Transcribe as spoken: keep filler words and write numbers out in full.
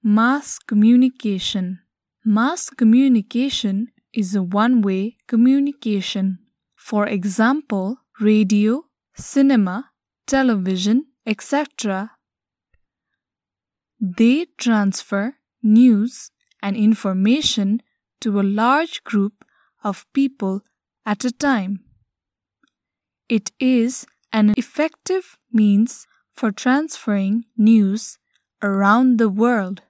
Mass communication. Mass communication is a one-way communication. For example, radio, cinema, television, et cetera. They transfer news and information to a large group of people at a time. It is an effective means for transferring news around the world.